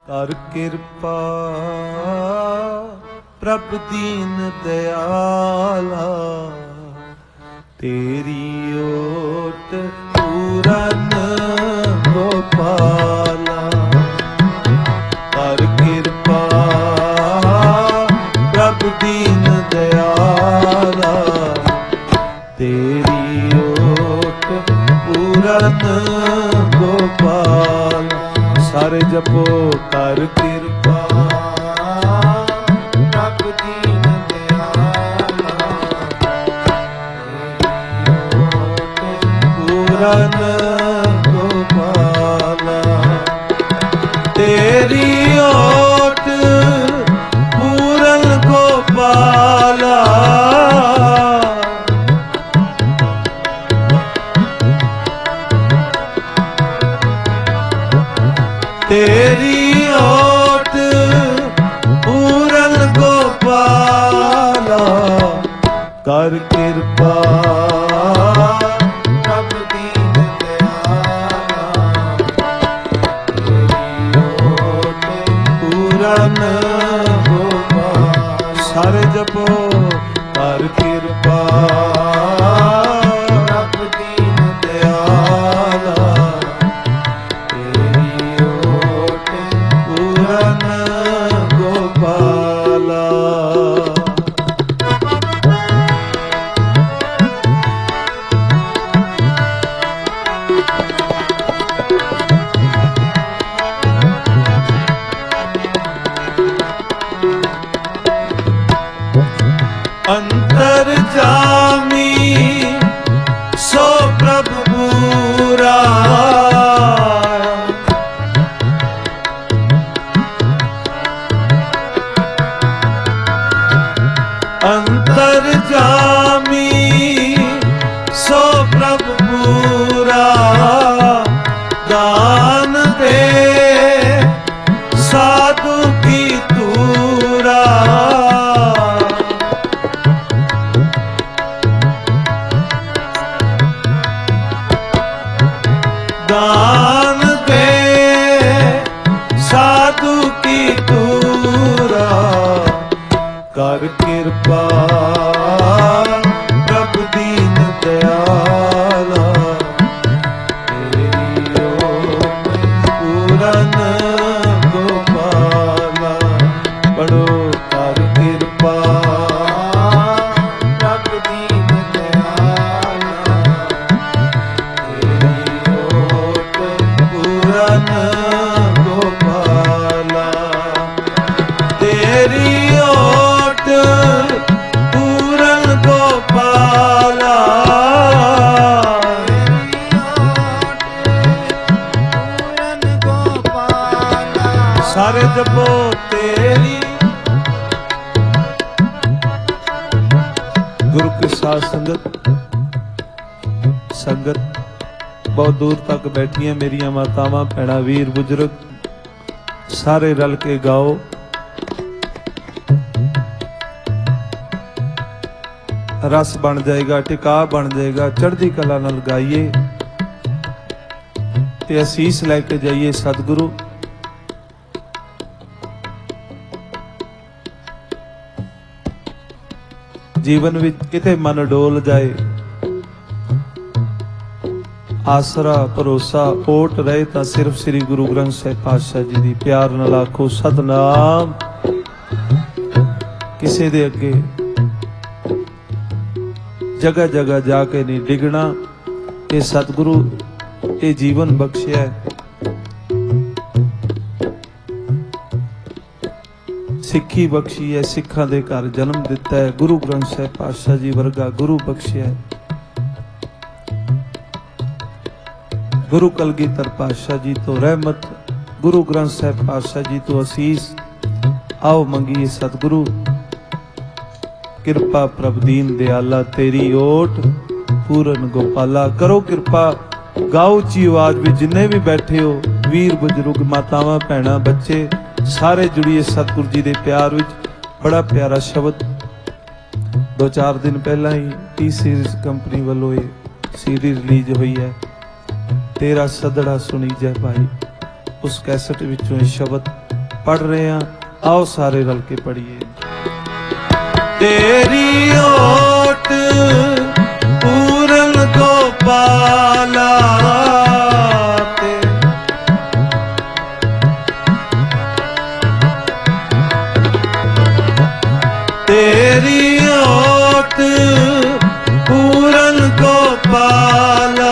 ਕਰ ਕਿਰਪਾ ਪ੍ਰਭ ਦੀਨ ਦਿਆਲਾ, ਤੇਰੀ ਓਟ ਪੂਰਨ ਗੋਪਾਲਾ। ਕਰ ਕਿਰਪਾ ਪ੍ਰਭ ਦੀਨ ਦਿਆਲਾ, ਤੇਰੀ ਓਟ ਪੂਰਨ ਗੋਪਾਲ। ਸਾਰੇ ਜਪੋ ਕਰ ਕਿਰਪਾ ਪ੍ਰਭ ਦੀਨ ਦਿਆਲਾ, ਪੂਰਨ ਗੋਪਾਲਾ। ਤੇਰੀ ਓਟ ਪੂਰਨ ਗੋਪਾਲਾ, ਤੇਰੀ ਓਟ ਪੂਰਨ ਗੋਪਾਲਾ। ਕਰ ਕਿਰਪਾ ਪ੍ਰਭ ਦੀਨ ਦਿਆਲਾ, ਤੇਰੀ ਓਟ ਪੂਰਨ ਗੋਪਾਲਾ। ਸਾਰੇ ਜਪੋ ਕਰ ਕਿਰਪਾ ਪ੍ਰਭ ਦੀਨ ਦਿਆਲਾ, ਗੋਪਾਲਾ। ਅੰਤਰ ਜਾਮੀ ਸੋ ਪ੍ਰਭ ਪੂਰਾ, ਅੰਤਰ ਜਾਮੀ ਸੋ ਪ੍ਰਭ ਪੂਰਾ। ਦਾਨ ਦੇ ਸਾਧੂ ਕੀ ਤੂਰਾ, ਦਾਨ ਦੇ ਸਾਧੂ ਕੀ ਤੂਰਾ। ਕਰ ਕਿਰਪਾ ਪ੍ਰਭ ਦੀਨ ਦਿਆਲਾ, ਤੇਰੀ ਓਟ ਪੂਰਨ ਗੋਪਾਲਾ। ਪੜੋ ਕਰ ਕਿਰਪਾ ਪ੍ਰਭ ਦੀਨ ਦਿਆਲਾ, ਤੇਰੀ ਓਟ ਪੂਰਨ ਗੋਪਾਲਾ। ਤੇਰੀ ਪੂਰਨ ਗੋਪਾਲਾ, ਪੂਰਨ ਗੋਪਾਲਾ। ਸਾਰੇ ਜਪੋ ਤੇਰੀ। ਗੁਰੂ ਕੀ ਸਾਧ ਸੰਗਤ, ਸੰਗਤ ਬਹੁਤ ਦੂਰ ਤੱਕ ਬੈਠੀਆਂ ਮੇਰੀਆਂ ਮਾਤਾਵਾਂ ਭੈਣਾਂ ਵੀਰ ਬਜ਼ੁਰਗ, ਸਾਰੇ ਰਲ ਕੇ ਗਾਓ। ਰਸ ਬਣ ਜਾਏਗਾ, ਟਿਕਾ ਬਣ ਜਾਏਗਾ। ਚੜ੍ਹਦੀ ਕਲਾ ਨਾਲ ਗਾਈਏ ਤੇ ਅਸੀਸ ਲੈ ਕੇ ਜਾਈਏ ਸਤਿਗੁਰੂ। ਜੀਵਨ ਵਿੱਚ ਕਿਤੇ ਮਨ ਡੋਲ ਜਾਏ, ਆਸਰਾ ਭਰੋਸਾ ਓਟ ਰਹੇ ਤਾਂ ਸਿਰਫ ਸ੍ਰੀ ਗੁਰੂ ਗ੍ਰੰਥ ਸਾਹਿਬ ਪਾਤਸ਼ਾਹ ਜੀ ਦੀ। ਪਿਆਰ ਨਾਲ ਆਖੋ ਸਤਨਾਮ। ਕਿਸੇ ਦੇ ਅੱਗੇ ਜਗ੍ਹਾ ਜਗ੍ਹਾ ਜਾ ਕੇ ਨਹੀਂ ਡਿੱਗਣਾ। ਇਹ ਸਤਿਗੁਰੂ ਇਹ ਜੀਵਨ ਬਖਸ਼ਿਆ ਹੈ, ਸਿੱਖੀ ਬਖਸ਼ੀ ਹੈ, ਸਿੱਖਾਂ ਦੇ ਘਰ ਜਨਮ ਦਿੱਤਾ ਹੈ। ਗੁਰੂ ਗ੍ਰੰਥ ਸਾਹਿਬ ਪਾਤਸ਼ਾਹ ਜੀ ਵਰਗਾ ਗੁਰੂ ਬਖਸ਼ਿਆ ਹੈ। ਗੁਰੂ ਕਲਗੀਧਰ ਪਾਤਸ਼ਾਹ ਜੀ ਤੋਂ ਰਹਿਮਤ, ਗੁਰੂ ਗ੍ਰੰਥ ਸਾਹਿਬ ਪਾਤਸ਼ਾਹ ਜੀ ਤੋਂ ਅਸੀਸ। ਆਓ ਮੰਗੀਏ ਸਤਿਗੁਰੂ ਕਿਰਪਾ ਪ੍ਰਭ ਦੀਨ ਦਿਆਲਾ, ਤੇਰੀ ਓਟ ਪੂਰਨ ਗੋਪਾਲਾ। ਕਰੋ ਕਿਰਪਾ, ਗਾਓ ਉੱਚੀ ਆਵਾਜ਼ ਵਿੱਚ ਜਿੰਨੇ ਵੀ ਬੈਠੇ ਹੋ, ਵੀਰ ਬਜ਼ੁਰਗ, ਮਾਤਾਵਾਂ ਭੈਣਾਂ, ਬੱਚੇ, ਸਾਰੇ ਜੁੜੀਏ ਸਤਿਗੁਰੂ ਜੀ ਦੇ ਪਿਆਰ ਵਿੱਚ। ਬੜਾ ਪਿਆਰਾ ਸ਼ਬਦ 2-4 ਦਿਨ ਪਹਿਲਾਂ ਹੀ ਟੀ ਸੀਰੀਜ਼ ਕੰਪਨੀ ਵੱਲੋਂ ਇਹ ਸੀਰੀਜ਼ ਰਿਲੀਜ਼ ਹੋਈ ਹੈ, ਤੇਰਾ ਸਦੜਾ ਸੁਣੀ ਜੈ ਭਾਈ। ਉਸ ਕੈਸਟ ਵਿੱਚੋਂ ਇਹ ਸ਼ਬਦ पढ़ रहे हैं, आओ सारे रल के पढ़िए। तेरी ओट पूरन गोपाला, तेरी ओट पूरन गोपाला,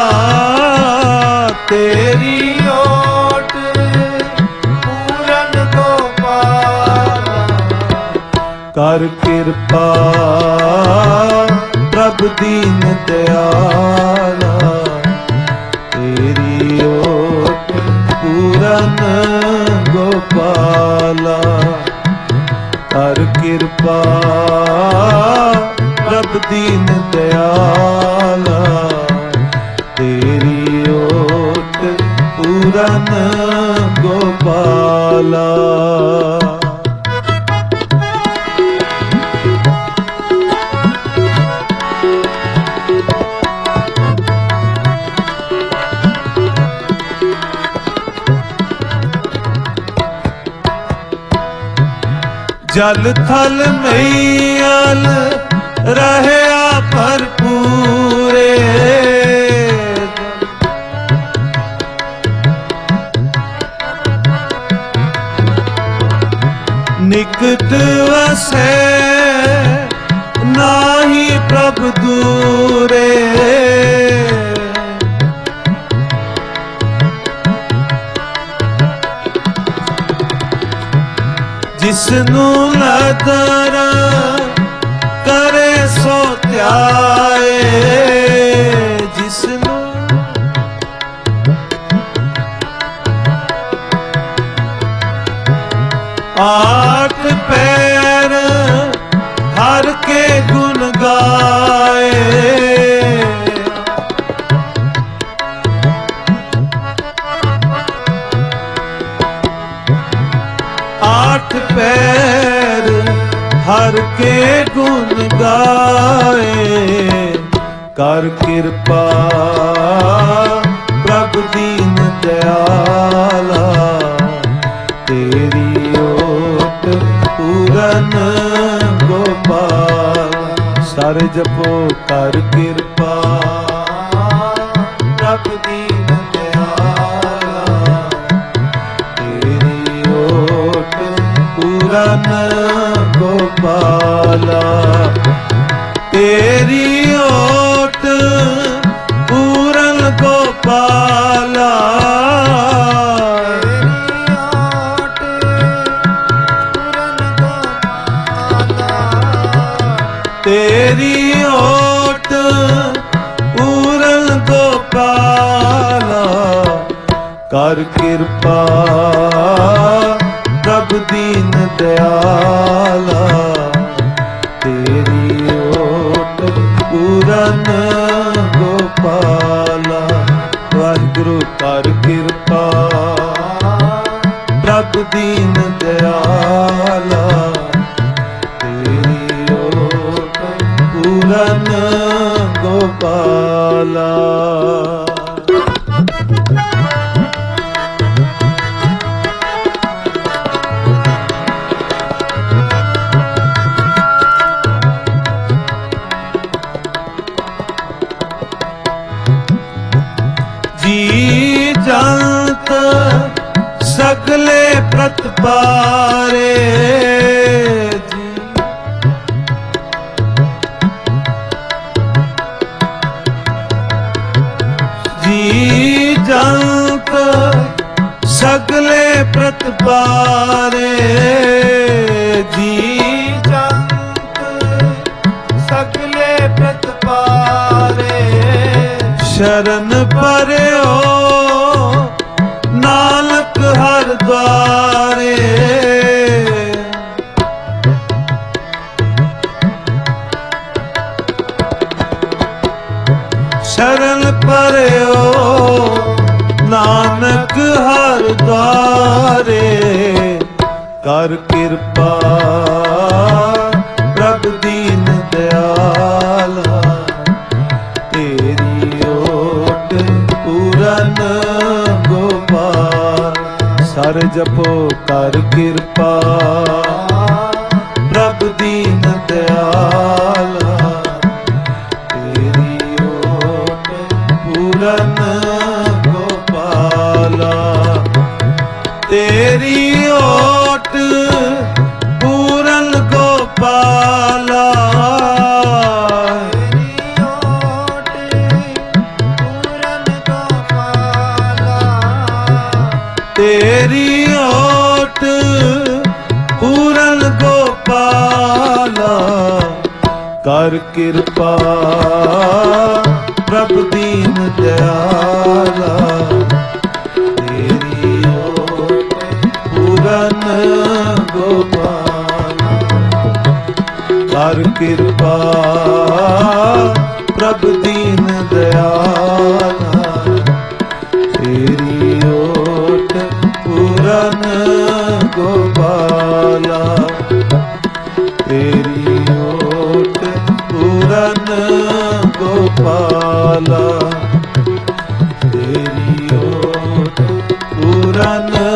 तेरी ओट पूरन गोपाला, कर कृपा प्रभु दीन दयाला, तेरी ओट पूरन गोपाला, कर कृपा प्रभु दीन दयाला, तेरी ओट पूरन गोपाला। जल थल मैयल रहया भरपूरे, निकट वसै नाही प्रभु दूरे, जिसनू नदर करे सो त्याए, जिसनू आठ पैर हर के गुण गाए, आठ पैर हर के गुण गाए, कर कृपा प्रभु दीन दयाला, तेरी ओट पूरन गोपाल। सारे जपो कर कृपा प्रभु दीन दयाला, तेरी ओट पूरन गोपाला, तेरी ओट पूरन गोपाला, तेरी ओट पूरन गोपाला, कर कृपा प्रभु दीन दयाला, तेरी ओट पूरन गोपाला। वाहिगुरु कर कृपा प्रभु दीन दयाला, तेरी ओट पूरन गोपाला। जी जंत सगले प्रतपारे, जी जंत सगले प्रतपारे, जी जंत सगले प्रतपारे, शरण पर्यो नानक हर द्वारे, शरण पर्यो नानक हर द्वारे, कर कृपा प्रभु दीन दयाला, तेरी ओट पूरन गोपाल। ਹਰ ਜਪੋ ਕਰ ਕਿਰਪਾ ਪ੍ਰਭ ਦੀਨ ਦਿਆਲਾ ਤੇਰੀ ਓਟ ਪੂਰਨ ਗੋਪਾਲਾ ਤੇਰੀ ਓਟ ਪੂਰਨ ਗੋਪਾਲਾ ਤੇਰੀ ਓਟ ਪੂਰਨ ਗੋਪਾਲਾ ਕਰ ਕਿਰਪਾ ਪ੍ਰਭ ਦੀਨ ਦਿਆਲਾ ਤੇਰੀ ਓਟ ਪੂਰਨ ਗੋਪਾਲਾ ਕਰ ਕਿਰਪਾ ਪ੍ਰਭ ਦੀਨ ਦਿਆਲਾ ਤੇਰੀ ਓਟ ਪੂਰਨ ਗੋਪਾਲਾ ਤੇਰੀ ਓਟ ਪੂਰਨ ਗੋਪਾਲਾ ਤੇਰੀ ਓਟ ਪੂਰਨ